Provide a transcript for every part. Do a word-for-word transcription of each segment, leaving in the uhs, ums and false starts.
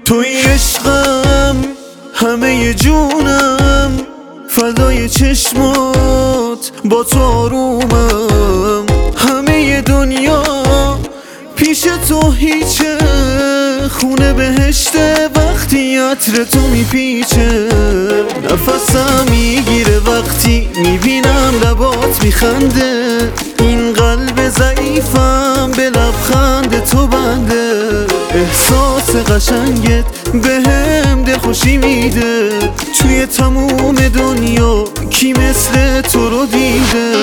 توی عشقم همه جونم، فدای چشمات با تو آرومم. همه دنیا پیش تو هیچه، خونه بهشته وقتی عطر تو میپیچه. نفسم میگیره وقتی میبینم لبات میخنده، این قلب ضعیفم به لبخند تو بنده. احساس قشنگت بهم دلخوشی میده، توی تموم دنیا کی مثل تو رو دیده.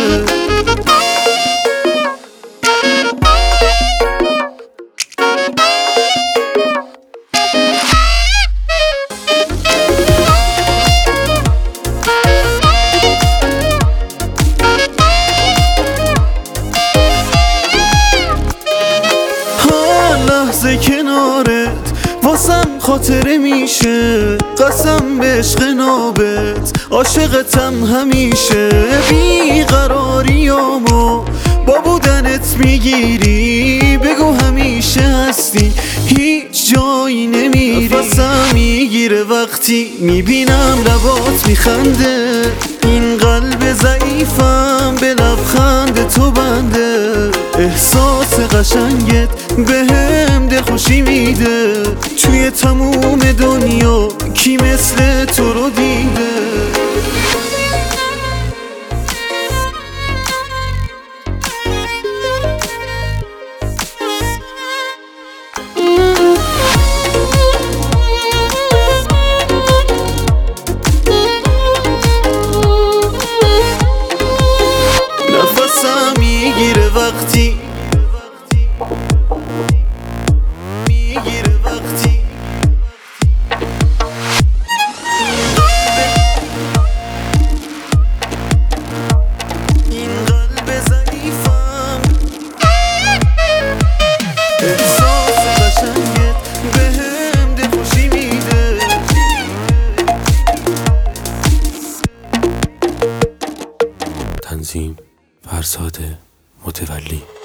لحظه کنارت واسم خاطره میشه، قسم به عشق نابت عاشقتم همیشه. بیقراریامو با بودنت میگیری، بگو همیشه هستی هیچ جایی نمیری. نفسم میگیره وقتی میبینم لبات میخنده، این قلب ضعیفم به لبخند تو بنده. احساس قشنگت بهم دلخوشی میده، توی تموم دنیا کی مثل تو رو دیده. نفسم میگیره وقتی میگیره وقتی این قلب ضعیفم، احساس قشنگت بهم دلخوشی میده. تنظیم فرزاد متولی.